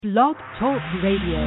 Blog Talk Radio.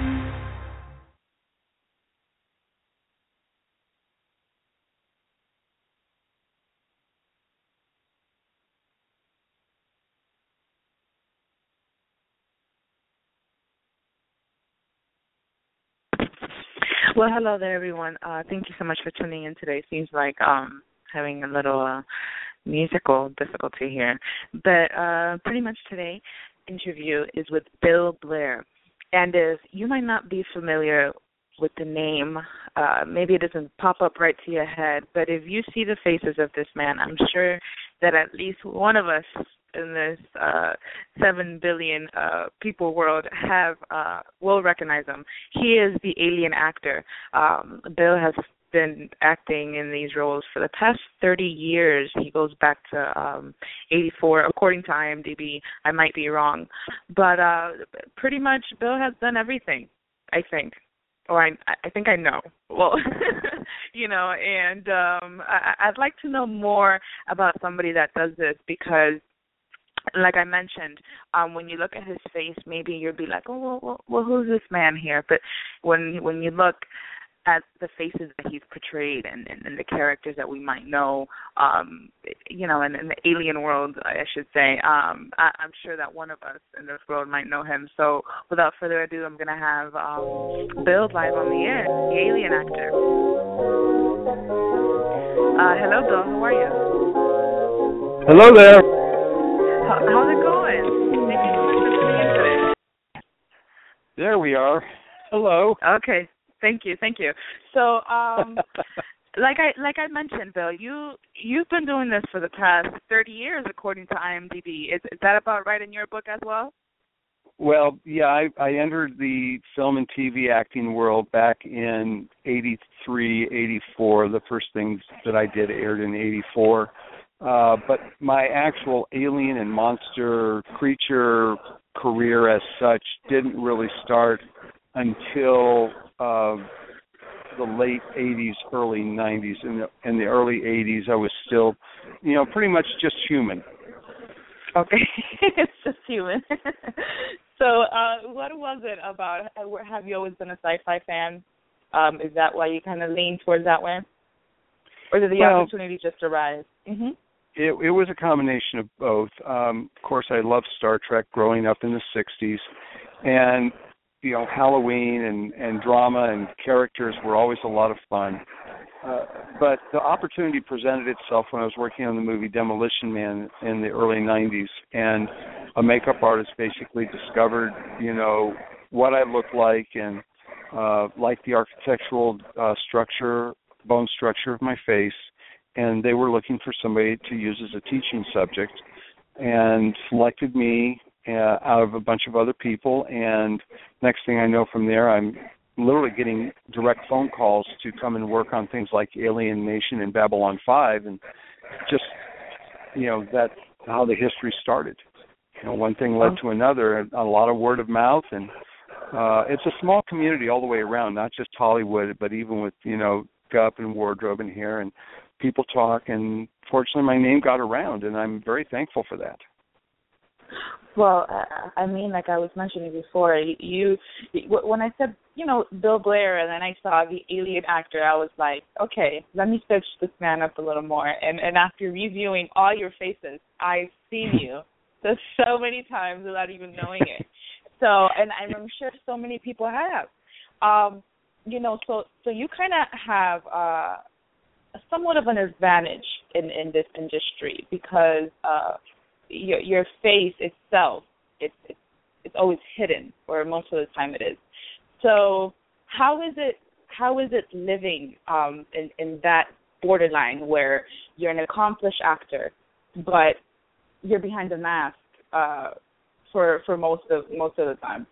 Well, hello there, everyone. Thank you so much for tuning in today. Seems like having a little musical difficulty here. But pretty much today interview is with Bill Blair. And if you might not be familiar with the name, maybe it doesn't pop up right to your head, but if you see the faces of this man, I'm sure that at least one of us in this 7 billion people world will recognize him. He is the alien actor. Bill has been acting in these roles for the past 30 years. He goes back to 84, according to IMDb. I might be wrong. But pretty much Bill has done everything, I think. Or I think I know. Well, and I'd like to know more about somebody that does this because, like I mentioned, when you look at his face, maybe you'll be like, oh, well, who's this man here? But when you look at the faces that he's portrayed and the characters that we might know, in the alien world, I should say, I'm sure that one of us in this world might know him. So without further ado, I'm going to have Bill live on the air, the alien actor. Hello, Bill. How are you? Hello there. How's it going? Thank you so much for tuning in today. There we are. Hello. Okay. Thank you. So, like I mentioned, Bill, you've been doing this for the past 30 years, according to IMDb. Is that about right in your book as well? Well, yeah, I entered the film and TV acting world back in 83, 84. The first things that I did aired in 84. But my actual alien and monster creature career as such didn't really start until the late 80s, early 90s. In the early 80s, I was still, pretty much just human. Okay, it's just human. So what was it about, have you always been a sci-fi fan? Is that why you kind of lean towards that way? Or did the opportunity just arise? Mm-hmm. It was a combination of both. Of course, I loved Star Trek growing up in the 60s. And Halloween and drama and characters were always a lot of fun. But the opportunity presented itself when I was working on the movie Demolition Man in the early 90s, and a makeup artist basically discovered, what I looked like and liked the architectural bone structure of my face, and they were looking for somebody to use as a teaching subject and selected me out of a bunch of other people, and next thing I know from there, I'm literally getting direct phone calls to come and work on things like Alien Nation and Babylon 5, and just, that's how the history started. One thing led to another, a lot of word of mouth, and it's a small community all the way around, not just Hollywood, but even with, Gup and Wardrobe in here, and people talk, and fortunately my name got around, and I'm very thankful for that. Well, like I was mentioning before, when I said, Bill Blair, and then I saw the alien actor, I was like, okay, let me search this man up a little more. And after reviewing all your faces, I've seen you so many times without even knowing it. So, and I'm sure so many people have. So you kind of have somewhat of an advantage in this industry because your face itself, it's always hidden, or most of the time it is. So how is it living in that borderline where you're an accomplished actor, but you're behind a mask for most of the time?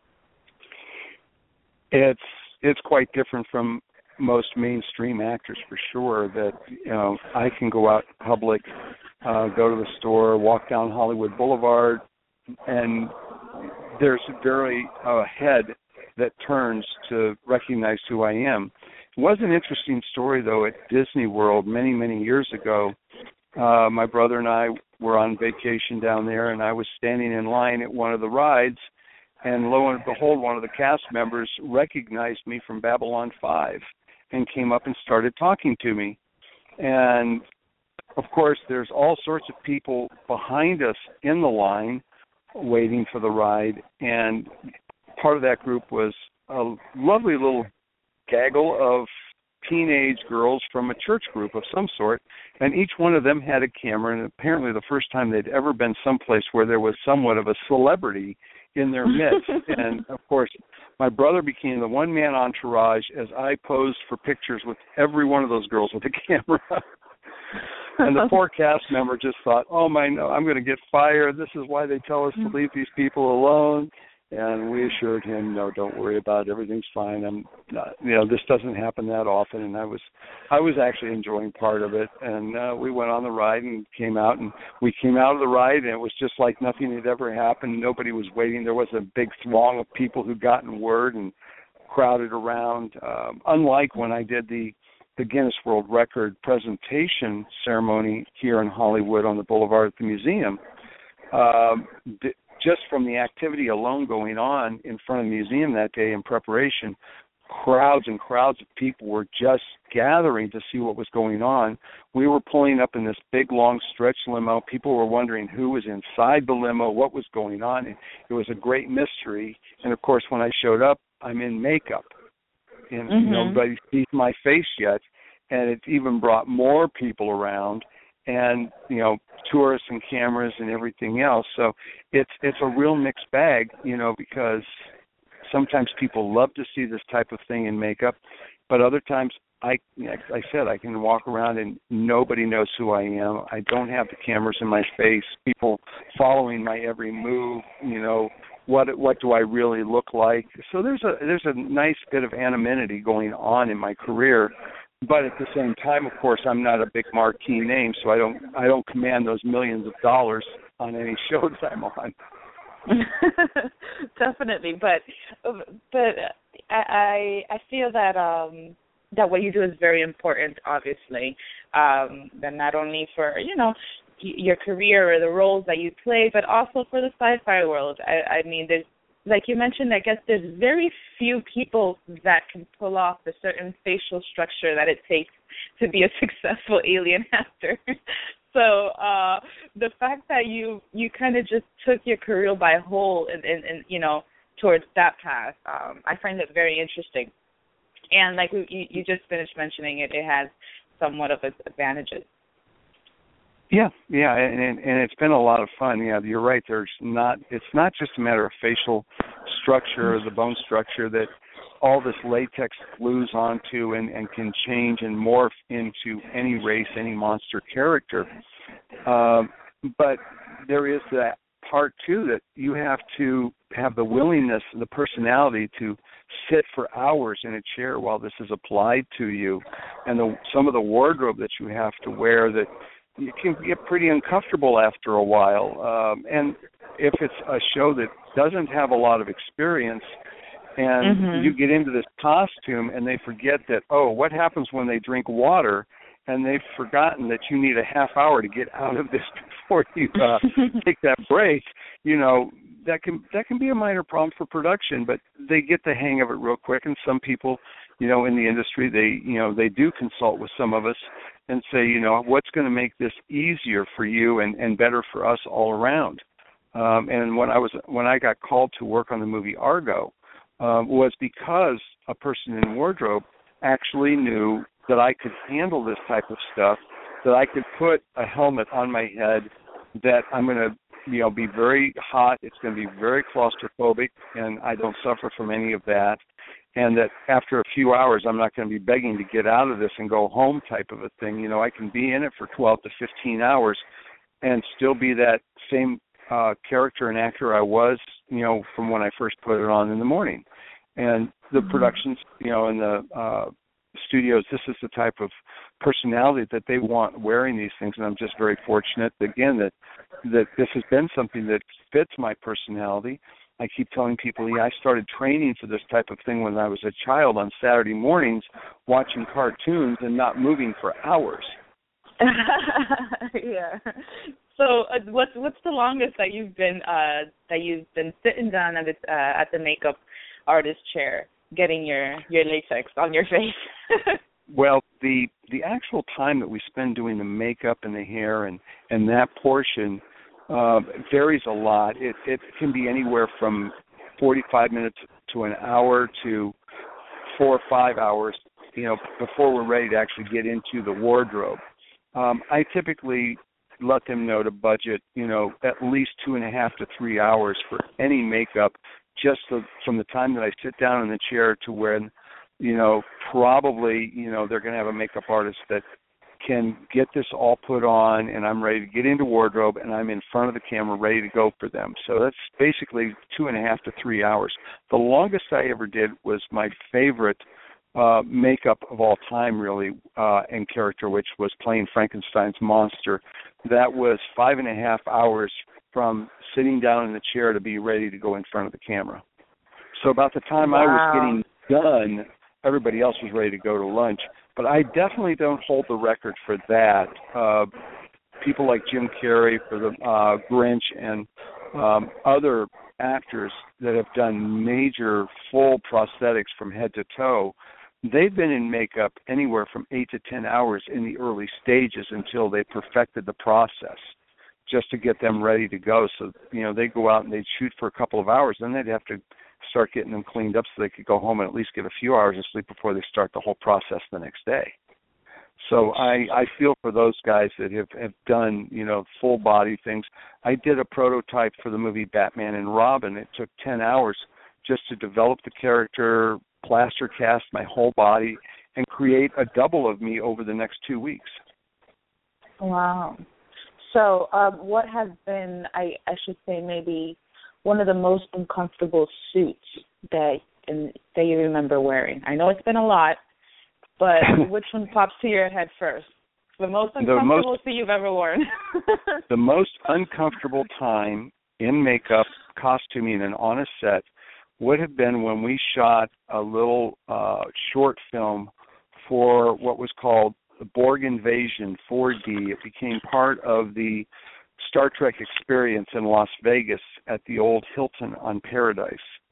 It's quite different from most mainstream actors, for sure, that I can go out in public, go to the store, walk down Hollywood Boulevard, and there's very head that turns to recognize who I am. It was an interesting story, though, at Disney World many, many years ago. My brother and I were on vacation down there, and I was standing in line at one of the rides, And lo and behold, one of the cast members recognized me from Babylon 5 and came up and started talking to me. And, of course, there's all sorts of people behind us in the line waiting for the ride. And part of that group was a lovely little gaggle of teenage girls from a church group of some sort, and each one of them had a camera, and apparently the first time they'd ever been someplace where there was somewhat of a celebrity in their midst. And, of course, my brother became the one-man entourage as I posed for pictures with every one of those girls with a camera. And the poor cast member just thought, oh, no, I'm going to get fired. This is why they tell us to leave these people alone. And we assured him, no, don't worry about it. Everything's fine. This doesn't happen that often. And I was actually enjoying part of it. And we went on the ride and came out. And we came out of the ride, and it was just like nothing had ever happened. Nobody was waiting. There was a big throng of people who'd gotten word and crowded around. Unlike when I did the Guinness World Record presentation ceremony here in Hollywood on the Boulevard at the museum, just from the activity alone going on in front of the museum that day in preparation, crowds and crowds of people were just gathering to see what was going on. We were pulling up in this big, long stretch limo. People were wondering who was inside the limo, what was going on. It was a great mystery. And, of course, when I showed up, I'm in makeup. And nobody sees my face yet. And it even brought more people around. And, tourists and cameras and everything else. So it's a real mixed bag, because sometimes people love to see this type of thing in makeup, but other times, I said, I can walk around and nobody knows who I am. I don't have the cameras in my face, people following my every move, what do I really look like? So there's a nice bit of anonymity going on in my career. But at the same time, of course, I'm not a big marquee name, so I don't command those millions of dollars on any show that I'm on. Definitely, but I feel that that what you do is very important. Obviously, that not only for your career or the roles that you play, but also for the sci-fi world. I mean, there's, like you mentioned, I guess there's very few people that can pull off the certain facial structure that it takes to be a successful alien actor. So the fact that you kind of just took your career by whole and towards that path, I find it very interesting. And like you just finished mentioning it has somewhat of its advantages. Yeah, and it's been a lot of fun. Yeah, you're right. It's not just a matter of facial structure or the bone structure that all this latex glues onto and can change and morph into any race, any monster character. But there is that part, too, that you have to have the willingness, the personality to sit for hours in a chair while this is applied to you, and some of the wardrobe that you have to wear that you can get pretty uncomfortable after a while. And if it's a show that doesn't have a lot of experience and you get into this costume and they forget that, what happens when they drink water, and they've forgotten that you need a half hour to get out of this before you take that break, that can be a minor problem for production, but they get the hang of it real quick. And some people, in the industry, they do consult with some of us and say, what's going to make this easier for you and better for us all around. And when I got called to work on the movie Argo, was because a person in wardrobe actually knew that I could handle this type of stuff, that I could put a helmet on my head, that I'm going to be very hot, it's going to be very claustrophobic, and I don't suffer from any of that. And that after a few hours, I'm not going to be begging to get out of this and go home type of a thing. I can be in it for 12 to 15 hours and still be that same character and actor I was, from when I first put it on in the morning. And the productions, in the studios, this is the type of personality that they want wearing these things. And I'm just very fortunate, again, that this has been something that fits my personality. I keep telling people, I started training for this type of thing when I was a child on Saturday mornings, watching cartoons and not moving for hours. Yeah. So what's the longest that you've been sitting down at the makeup artist chair getting your latex on your face? Well, the actual time that we spend doing the makeup and the hair and that portion varies a lot. It can be anywhere from 45 minutes to an hour to 4 or 5 hours, before we're ready to actually get into the wardrobe. I typically let them know to budget, at least 2.5 to 3 hours for any makeup, just from the time that I sit down in the chair to when, probably, they're going to have a makeup artist that can get this all put on, and I'm ready to get into wardrobe, and I'm in front of the camera ready to go for them. So that's basically 2.5 to 3 hours. The longest I ever did was my favorite makeup of all time, really, in character, which was playing Frankenstein's monster. That was 5.5 hours from sitting down in the chair to be ready to go in front of the camera. So about the time I was getting done, everybody else was ready to go to lunch. But I definitely don't hold the record for that. People like Jim Carrey for the Grinch and other actors that have done major full prosthetics from head to toe, they've been in makeup anywhere from 8 to 10 hours in the early stages until they perfected the process just to get them ready to go. So, they go out and they'd shoot for a couple of hours, then they'd have to start getting them cleaned up so they could go home and at least get a few hours of sleep before they start the whole process the next day. So I feel for those guys that have done, full body things. I did a prototype for the movie Batman and Robin. It took 10 hours just to develop the character, plaster cast my whole body, and create a double of me over the next 2 weeks. Wow. So what has been, I should say, maybe one of the most uncomfortable suits that you remember wearing? I know it's been a lot, but which one pops to your head first? The most uncomfortable suit you've ever worn. The most uncomfortable time in makeup, costuming, and on a set would have been when we shot a little short film for what was called the Borg Invasion 4D. It became part of the Star Trek experience in Las Vegas at the old Hilton on Paradise.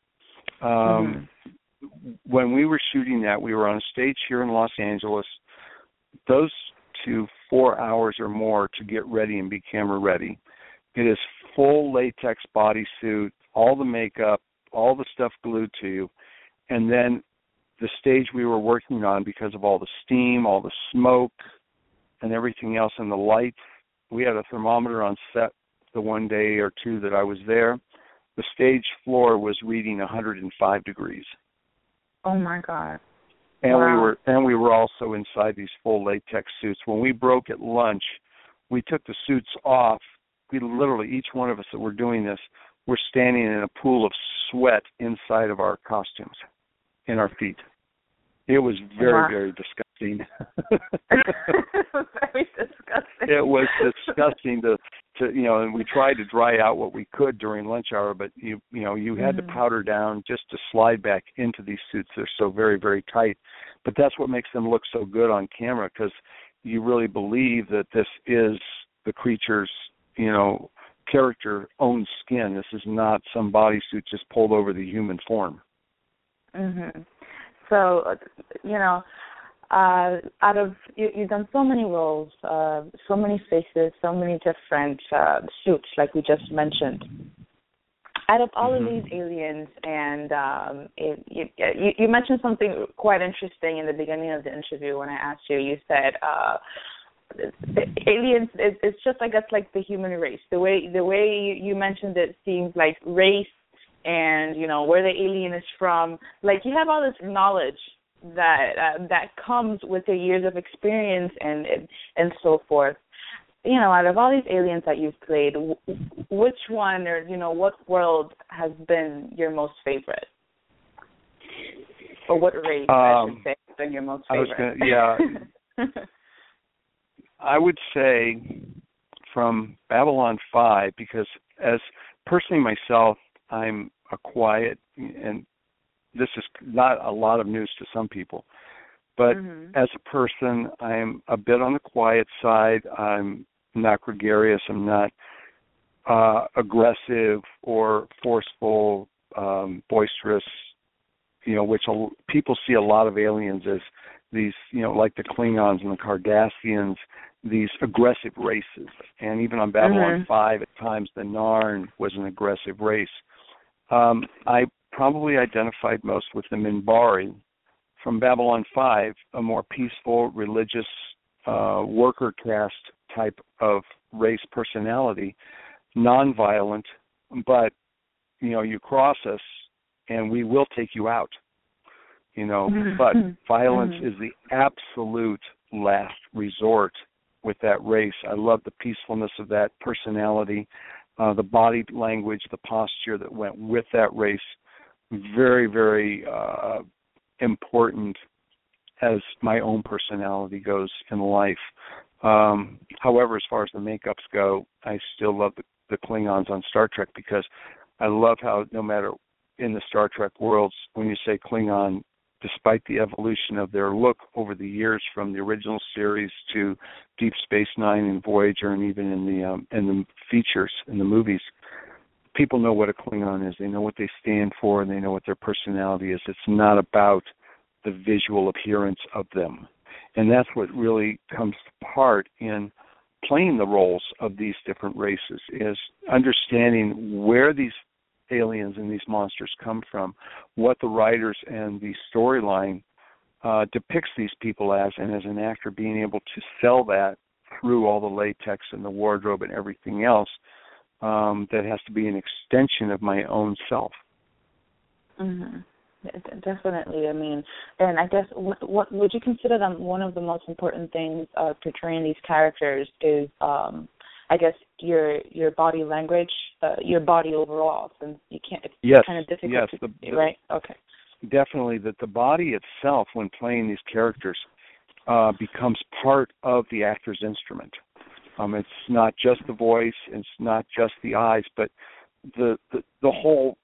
When we were shooting that, we were on a stage here in Los Angeles. Those 4 hours or more to get ready and be camera ready. It is full latex bodysuit, all the makeup, all the stuff glued to you, and then the stage we were working on, because of all the steam, all the smoke, and everything else, and the light. We had a thermometer on set the one day or two that I was there. The stage floor was reading 105 degrees. Oh my God! And wow. we were also inside these full latex suits. When we broke at lunch, we took the suits off. We literally, each one of us that were doing this, were standing in a pool of sweat inside of our costumes, in our feet. It was very, very disgusting. Very disgusting. It was disgusting to and we tried to dry out what we could during lunch hour, but you had to powder down just to slide back into these suits. They're so very, very tight. But that's what makes them look so good on camera, because you really believe that this is the creature's, character own skin. This is not some bodysuit just pulled over the human form. Mhm. So, out of you've done so many roles, so many faces, so many different suits, like we just mentioned. Out of all of these aliens, and you mentioned something quite interesting in the beginning of the interview when I asked you. You said aliens. It's just, I guess, like the human race. The way you mentioned it seems like race. And, where the alien is from. Like, you have all this knowledge that comes with the years of experience and so forth. Out of all these aliens that you've played, which one or, what world has been your most favorite? Or what race, I should say, has been your most favorite? I would say from Babylon 5, because as personally myself, I'm a quiet, and this is not a lot of news to some people, but as a person, I'm a bit on the quiet side. I'm not gregarious. I'm not aggressive or forceful, boisterous. Which people see a lot of aliens as these, like the Klingons and the Cardassians, these aggressive races. And even on Babylon 5, at times, the Narn was an aggressive race. I probably identified most with the Minbari. From Babylon 5, a more peaceful, religious, worker caste type of race personality, nonviolent, but, you cross us, and we will take you out, but violence is the absolute last resort with that race. I love the peacefulness of that personality, the body language, the posture that went with that race. Very, very important as my own personality goes in life. However, as far as the makeups go, I still love the Klingons on Star Trek because I love how no matter in the Star Trek worlds, when you say Klingon, despite the evolution of their look over the years from the original series to Deep Space Nine and Voyager, and even in the features, in the movies, people know what a Klingon is. They know what they stand for, and they know what their personality is. It's not about the visual appearance of them. And that's what really comes to part in playing the roles of these different races, is understanding where these aliens and these monsters come from, what the writers and the storyline depicts these people as, and as an actor being able to sell that through all the latex and the wardrobe and everything else that has to be an extension of my own self. Mm-hmm. Definitely. I mean, and I guess what would you consider them one of the most important things portraying these characters is, I guess, your body language, your body overall, since you can't. It's kind of difficult. Yes, right. Okay. Definitely, that the body itself, when playing these characters, becomes part of the actor's instrument. It's not just the voice, it's not just the eyes, but the whole.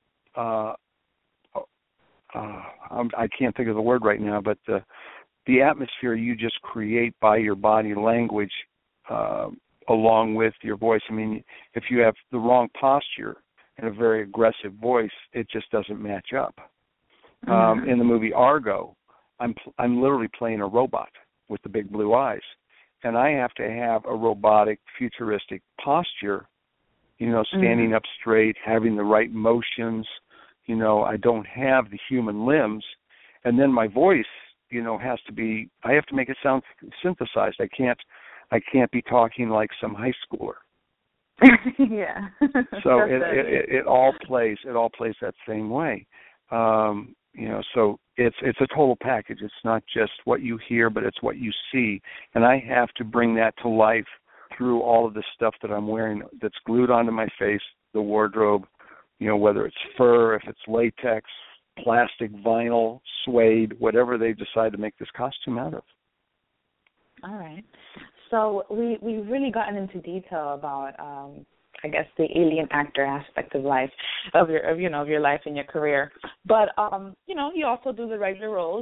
I can't think of the word right now, but the atmosphere you just create by your body language along with your voice. I mean, if you have the wrong posture and a very aggressive voice, it just doesn't match up. In the movie Argo, I'm literally playing a robot with the big blue eyes, and I have to have a robotic, futuristic posture, standing up straight, having the right motions. I don't have the human limbs, and then my voice, has to be. I have to make it sound synthesized. I can't be talking like some high schooler. Yeah. So it all plays that same way. So it's a total package. It's not just what you hear, but it's what you see, and I have to bring that to life through all of the stuff that I'm wearing that's glued onto my face, the wardrobe. Whether it's fur, if it's latex, plastic, vinyl, suede, whatever they decide to make this costume out of. All right. So we've really gotten into detail about, I guess, the alien actor aspect of life, of your life and your career. But you also do the regular roles.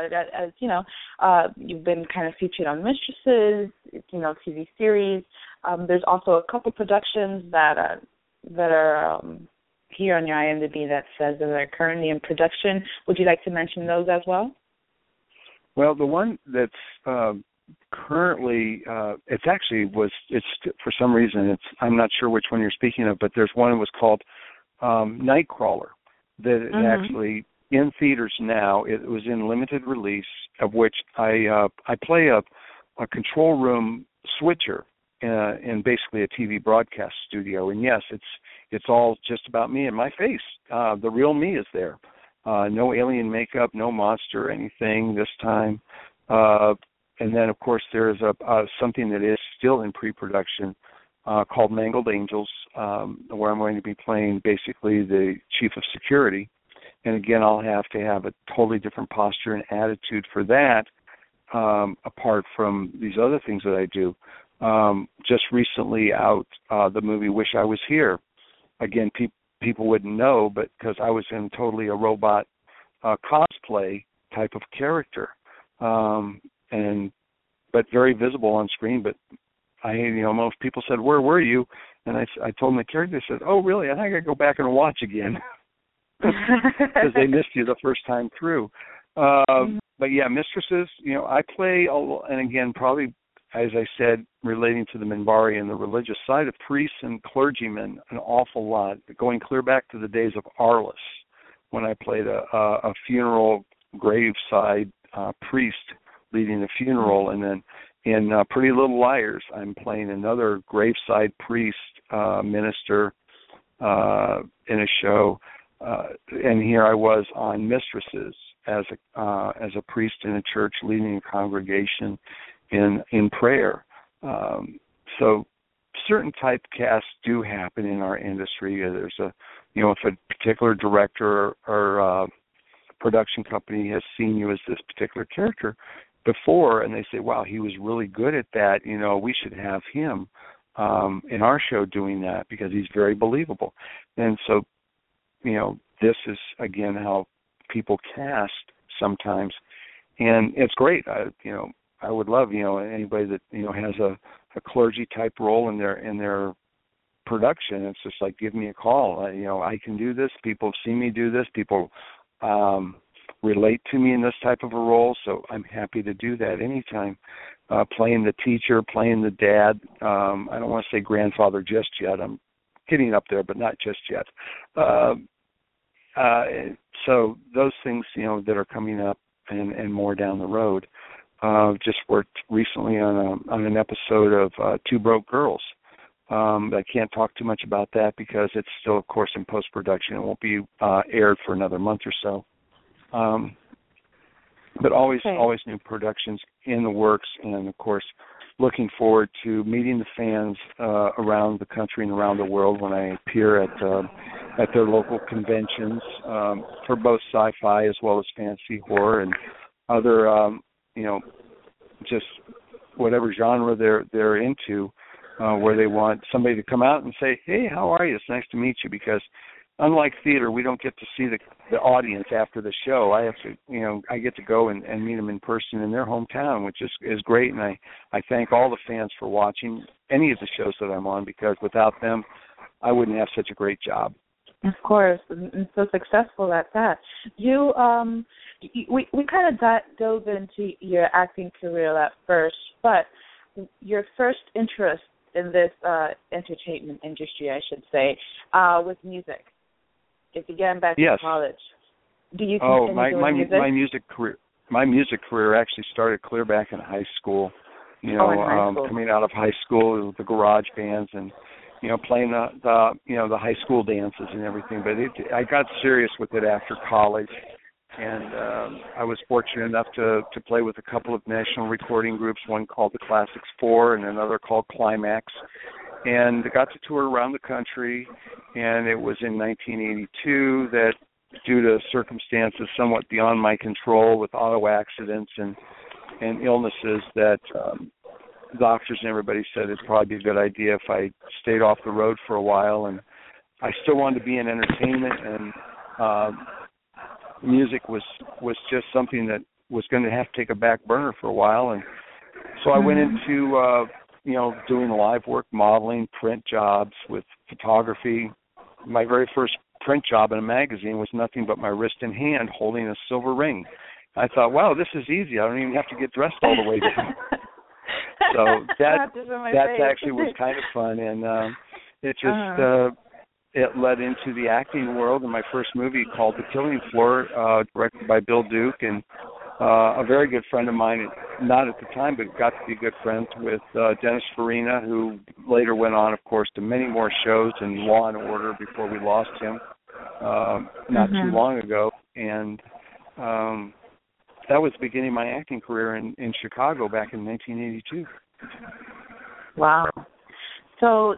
You've been kind of featured on Mistresses, TV series. There's also a couple productions that are here on your IMDb that says that they're currently in production. Would you like to mention those as well? Well, the one that's currently, it's for some reason, I'm not sure which one you're speaking of, but there's one that was called Nightcrawler that is actually in theaters now. It was in limited release, of which I play a control room switcher in basically a TV broadcast studio. And yes, it's all just about me and my face. The real me is there. No alien makeup, no monster or anything this time. And then, of course, there is something that is still in pre-production called Mangled Angels, where I'm going to be playing basically the chief of security. And again, I'll have to have a totally different posture and attitude for that, apart from these other things that I do. Just recently out, the movie Wish I Was Here. Again, people wouldn't know, but because I was in totally a robot cosplay type of character, but very visible on screen, but most people said, "Where were you?" And I told them the character. They said, "Oh, really? I think I got to go back and watch again." Because they missed you the first time through. But yeah, Mistresses, I play, and again, probably, as I said, relating to the Minbari and the religious side of priests and clergymen, an awful lot, going clear back to the days of Arliss, when I played a funeral graveside priest leading a funeral, and then in Pretty Little Liars, I'm playing another graveside priest, minister in a show. And here I was on Mistresses as a priest in a church leading a congregation in prayer. So certain typecasts do happen in our industry. There's if a particular director or production company has seen you as this particular character before, and they say, "Wow, he was really good at that. We should have him in our show doing that because he's very believable." And so, this is, again, how people cast sometimes, and it's great. I would love, anybody that, has a clergy type role in their production. It's just like, give me a call. I can do this. People have seen me do this. People relate to me in this type of a role, so I'm happy to do that anytime. Playing the teacher, playing the dad. I don't want to say grandfather just yet. I'm getting up there, but not just yet. So those things, that are coming up and more down the road. Just worked recently on an episode of Two Broke Girls. I can't talk too much about that because it's still, of course, in post-production. It won't be aired for another month or so. But always new productions in the works, and, of course, looking forward to meeting the fans around the country and around the world when I appear at their local conventions for both sci-fi as well as fantasy horror and other, just whatever genre they're into, where they want somebody to come out and say, "Hey, how are you? It's nice to meet you." Because unlike theater, we don't get to see the audience after the show. I have to, I get to go and meet them in person in their hometown, which is great. And I thank all the fans for watching any of the shows that I'm on, because without them, I wouldn't have such a great job. Of course, and so successful at that. We kind of dove into your acting career at first, but your first interest in this entertainment industry, I should say, was music. It began back in college. Do you continue doing music? My music career actually started clear back in high school. In high school. Coming out of high school with the garage bands and playing the high school dances and everything. But I got serious with it after college, and I was fortunate enough to play with a couple of national recording groups, one called the Classics 4 and another called Climax. And I got to tour around the country, and it was in 1982 that, due to circumstances somewhat beyond my control with auto accidents and illnesses, that doctors and everybody said it'd probably be a good idea if I stayed off the road for a while. And I still wanted to be in entertainment, and music was just something that was going to have to take a back burner for a while. And so I went into doing live work, modeling, print jobs with photography. My very first print job in a magazine was nothing but my wrist and hand holding a silver ring. I thought, wow, this is is I don't even have to get dressed all the way down. So that actually was kind of fun, and it just it led into the acting world. And my first movie, called The Killing Floor, directed by Bill Duke, and a very good friend of mine, not at the time, but got to be good friends with Dennis Farina, who later went on, of course, to many more shows in Law and Order before we lost him not too long ago. And that was the beginning of my acting career in Chicago back in 1982. Wow. So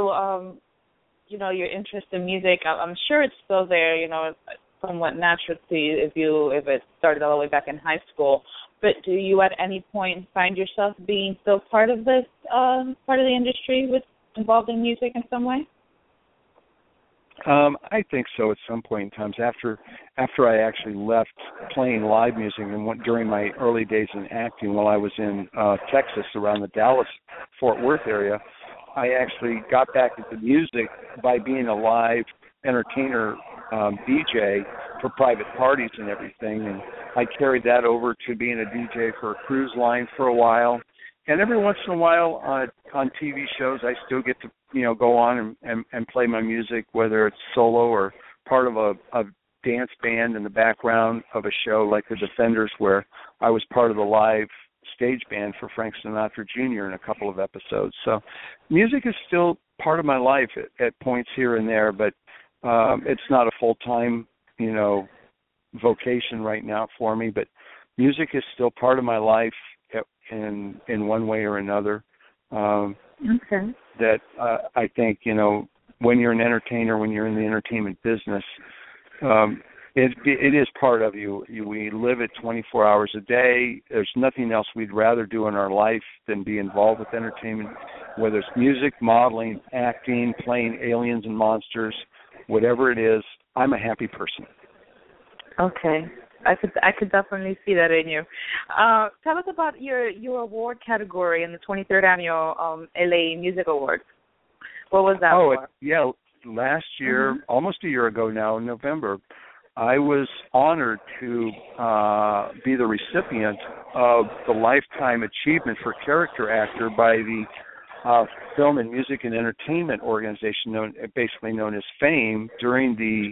your interest in music, I'm sure it's still there, somewhat naturally if it started all the way back in high school. But do you at any point find yourself being still part of this part of the industry involved in music in some way? I think so at some point in time. After I actually left playing live music, and during my early days in acting, while I was in Texas, around the Dallas-Fort Worth area, I actually got back into music by being a live entertainer DJ for private parties and everything, and I carried that over to being a DJ for a cruise line for a while. And every once in a while on TV shows, I still get to go on and play my music, whether it's solo or part of a dance band in the background of a show like The Defenders, where I was part of the live stage band for Frank Sinatra Jr. in a couple of episodes. So music is still part of my life at points here and there, but it's not a full-time, vocation right now for me. But music is still part of my life in one way or another. Okay. That I think, when you're an entertainer, when you're in the entertainment business, it is part of you. We live it 24 hours a day. There's nothing else we'd rather do in our life than be involved with entertainment, whether it's music, modeling, acting, playing aliens and monsters, whatever it is. I'm a happy person. Okay. I could definitely see that in you. Tell us about your award category in the 23rd annual LA Music Awards. What was that for? Yeah, last year, almost a year ago now, in November, I was honored to be the recipient of the Lifetime Achievement for Character Actor by the Film and Music and Entertainment Organization, basically known as FAME, during the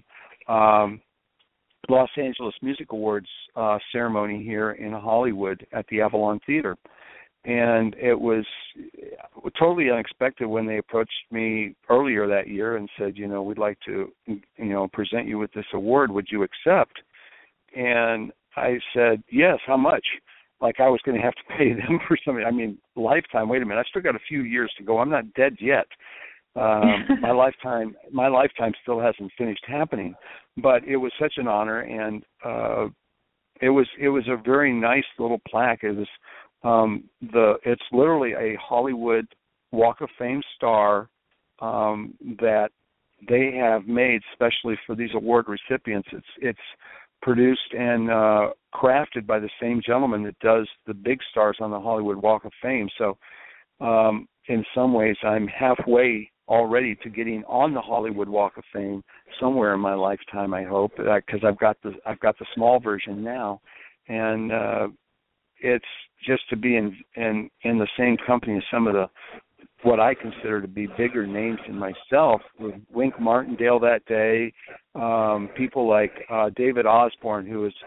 Los Angeles Music Awards ceremony here in Hollywood at the Avalon Theater. And it was totally unexpected when they approached me earlier that year and said, we'd like to, present you with this award. Would you accept? And I said, yes, how much? Like I was going to have to pay them for something. I mean, lifetime, wait a minute, I still got a few years to go. I'm not dead yet. My lifetime still hasn't finished happening. But it was such an honor, and it was a very nice little plaque. It was it's literally a Hollywood Walk of Fame star that they have made specially for these award recipients. It's produced and crafted by the same gentleman that does the big stars on the Hollywood Walk of Fame. So in some ways, I'm halfway already to getting on the Hollywood Walk of Fame somewhere in my lifetime, I hope, because I've got the small version now, and it's just to be in the same company as some of the what I consider to be bigger names than myself, with Wink Martindale that day, people like David Osborne, who is,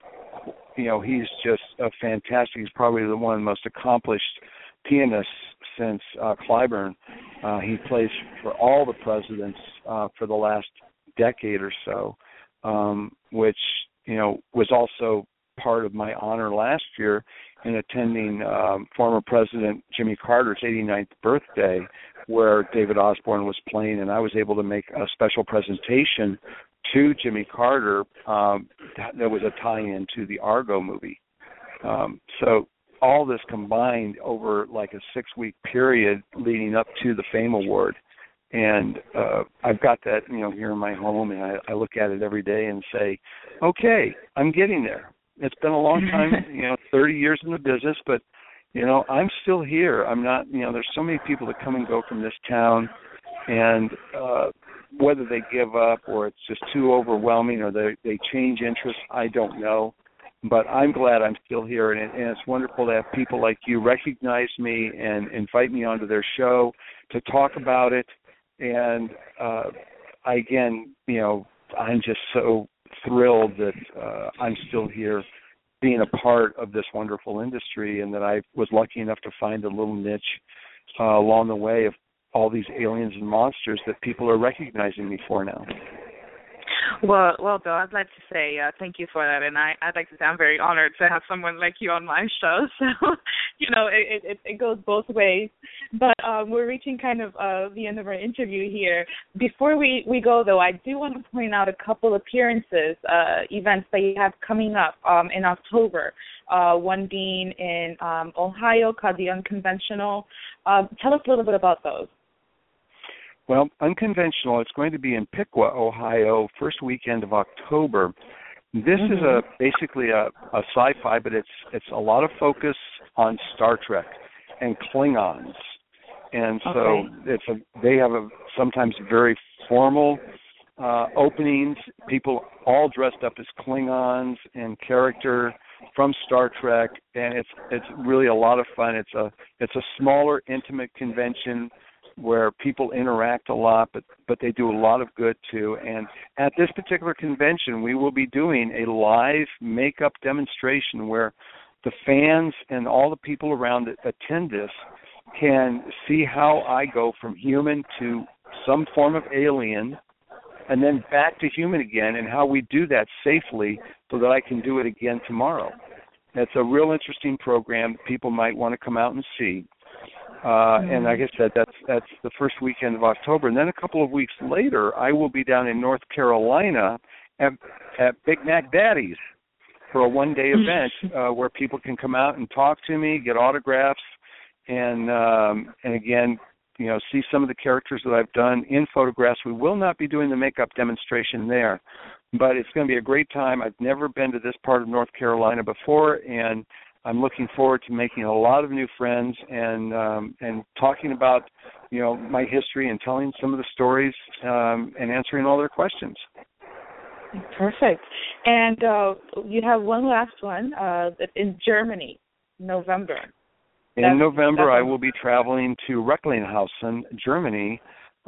he's just a fantastic. He's probably one of the most accomplished pianists since Clyburn. He plays for all the presidents for the last decade or so, which, was also part of my honor last year in attending former President Jimmy Carter's 89th birthday, where David Osborne was playing, and I was able to make a special presentation to Jimmy Carter that was a tie-in to the Argo movie. So all this combined over like a 6-week period leading up to the FAME Award. And I've got that, here in my home, and I look at it every day and say, okay, I'm getting there. It's been a long time, 30 years in the business, but, I'm still here. I'm not, there's so many people that come and go from this town, and whether they give up or it's just too overwhelming or they change interests, I don't know. But I'm glad I'm still here, and it's wonderful to have people like you recognize me and invite me onto their show to talk about it. And I'm just so thrilled that I'm still here being a part of this wonderful industry, and that I was lucky enough to find a little niche along the way of all these aliens and monsters that people are recognizing me for now. Well, Bill, I'd like to say thank you for that, and I'd like to say I'm very honored to have someone like you on my show. So, it goes both ways. But we're reaching kind of the end of our interview here. Before we go, though, I do want to point out a couple appearances, events that you have coming up in October. One being in Ohio called the Unconventional. Tell us a little bit about those. Well, Unconventional, it's going to be in Piqua, Ohio, first weekend of October. This is basically a sci-fi, but it's a lot of focus on Star Trek and Klingons, and so they have sometimes very formal openings. People all dressed up as Klingons and character from Star Trek, and it's really a lot of fun. It's a smaller, intimate convention where people interact a lot, but they do a lot of good too. And at this particular convention, we will be doing a live makeup demonstration where the fans and all the people around that attend this can see how I go from human to some form of alien and then back to human again, and how we do that safely so that I can do it again tomorrow. It's a real interesting program that people might want to come out and see. And like I said, that's the first weekend of October. And then a couple of weeks later, I will be down in North Carolina at Big Mac Daddy's for a one-day event where people can come out and talk to me, get autographs, and again, see some of the characters that I've done in photographs. We will not be doing the makeup demonstration there, but it's going to be a great time. I've never been to this part of North Carolina before, and I'm looking forward to making a lot of new friends and talking about, my history and telling some of the stories and answering all their questions. Perfect. And you have one last one in Germany, November. In November, I will be traveling to Recklinghausen, Germany,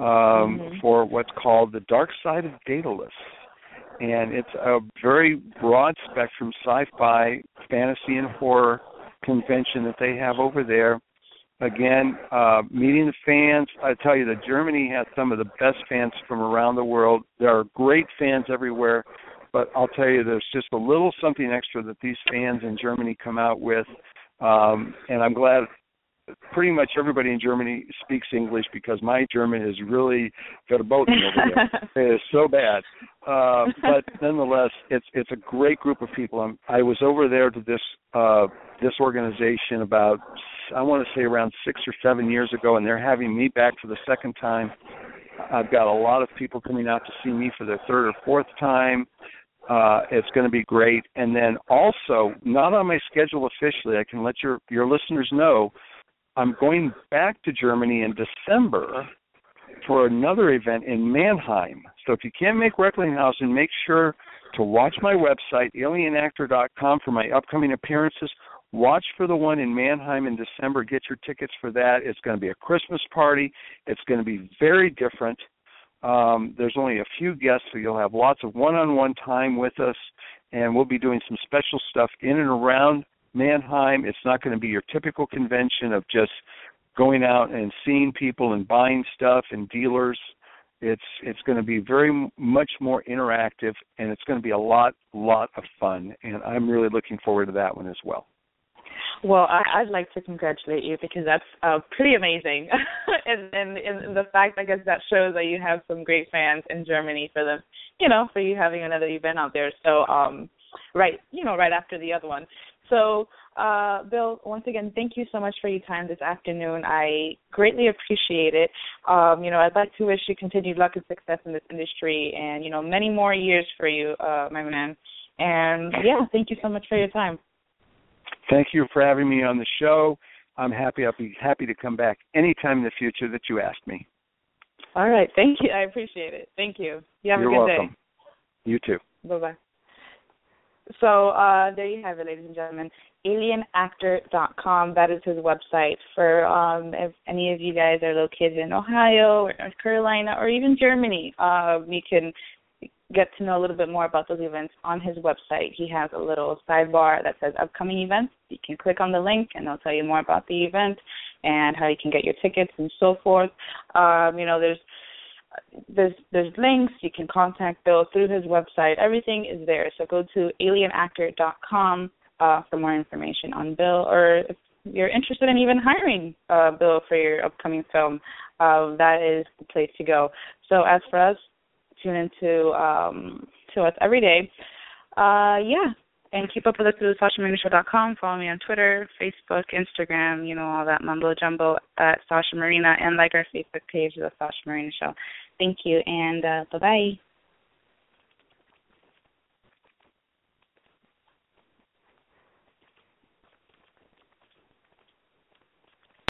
for what's called the Dark Side of Daedalus. And it's a very broad spectrum sci-fi, fantasy, and horror convention that they have over there. Again, meeting the fans. I tell you that Germany has some of the best fans from around the world. There are great fans everywhere, but I'll tell you there's just a little something extra that these fans in Germany come out with. And I'm glad pretty much everybody in Germany speaks English because my German is really got a boat over there. It is so bad. But nonetheless, it's a great group of people. I was over there to this organization about, I want to say around 6 or 7 years ago, and they're having me back for the second time. I've got a lot of people coming out to see me for their third or fourth time. It's going to be great. And then also, not on my schedule officially, I can let your listeners know, I'm going back to Germany in December for another event in Mannheim. So if you can't make Recklinghausen, make sure to watch my website, alienactor.com, for my upcoming appearances. Watch for the one in Mannheim in December. Get your tickets for that. It's going to be a Christmas party. It's going to be very different. There's only a few guests, so you'll have lots of one-on-one time with us, and we'll be doing some special stuff in and around Mannheim. It's not going to be your typical convention of just going out and seeing people and buying stuff and dealers. It's going to be very much more interactive, and it's going to be a lot of fun, and I'm really looking forward to that one as well. Well, I'd like to congratulate you because that's pretty amazing, and the fact, I guess, that shows that you have some great fans in Germany for them, for you having another event out there. So, right after the other one. So, Bill, once again, thank you so much for your time this afternoon. I greatly appreciate it. I'd like to wish you continued luck and success in this industry, and many more years for you, my man. And thank you so much for your time. Thank you for having me on the show. I'll be happy to come back anytime in the future that you ask me. All right. Thank you. I appreciate it. Thank you. You have a good day. You're welcome. You too. Bye-bye. So there you have it, ladies and gentlemen. alienactor.com. That is his website for if any of you guys are located in Ohio or North Carolina or even Germany. You can get to know a little bit more about those events on his website. He has a little sidebar that says upcoming events. You can click on the link and they'll tell you more about the event and how you can get your tickets and so forth. There's links. You can contact Bill through his website. Everything is there. So go to alienactor.com for more information on Bill, or if you're interested in even hiring Bill for your upcoming film, that is the place to go. So as for us, tune into to us every day. And keep up with us through SashaMarinaShow.com. Follow me on Twitter, Facebook, Instagram, all that mumbo jumbo at Sasha Marina, and like our Facebook page, The Sasha Marina Show. Thank you, and bye-bye.